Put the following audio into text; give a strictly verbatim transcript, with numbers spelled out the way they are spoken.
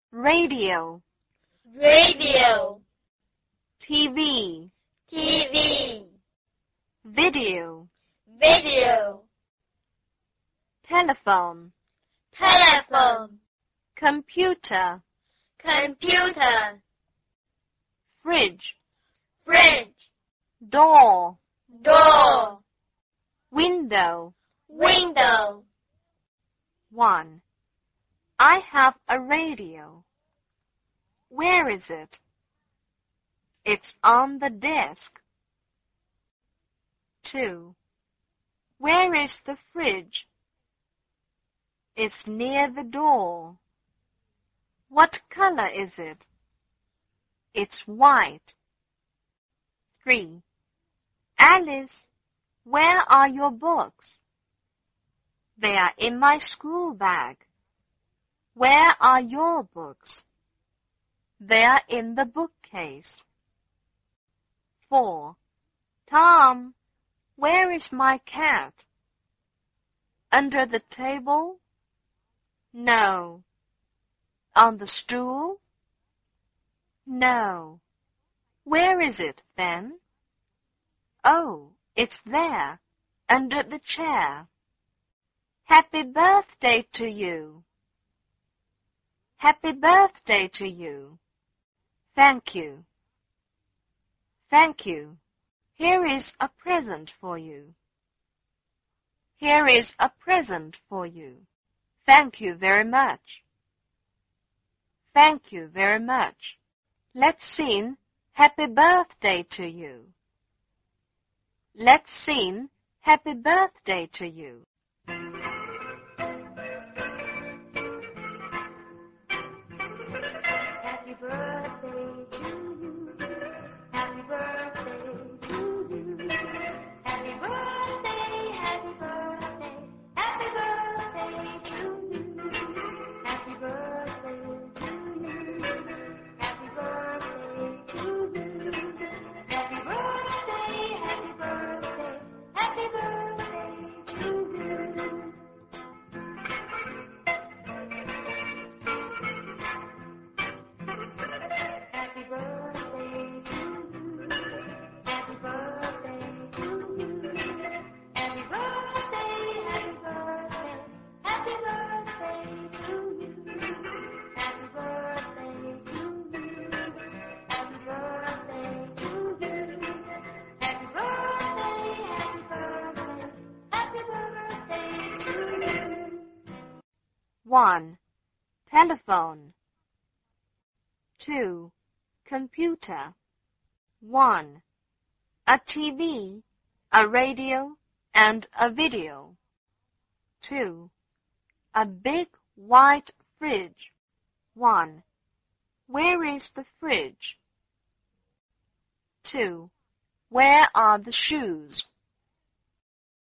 radio, radio, T V, T V, video, video, telephone, telephone, computer, computer, fridge, fridge, door, door, window. window. one. I have a radio. Where is it? It's on the desk. two. Where is the fridge? It's near the door. What color is it? It's white. three. Alice, where are your books? They are in my school bag. Where are your books? They are in the bookcase. four. Tom, where is my cat? Under the table? No. On the stool? No. Where is it, then? Oh, it's there, under the chair. Happy birthday to you. Happy birthday to you. Thank you. Thank you. Here is a present for you. Here is a present for you. Thank you very much. Thank you very much. Let's sing Happy Birthday to you. Let's sing Happy Birthday to you. Happy birthday to you. Happy birthday to you. Happy birthday, happy birthday, happy birthday to you. Happy birthday to you. Happy birthday to you. Happy birthday, happy birthday, happy birthday to you. Happy birthday to you. Happy birthday to you. Happy birthday, happy birthday, happy birthday to you. Happy birthday to you. Happy birthday to you. Happy birthday, happy birthday, happy birthday to you. one. Telephone. two. Computer. one. A T V, a radio, and a video. two. A big white fridge. one. Where is the fridge? two. Where are the shoes?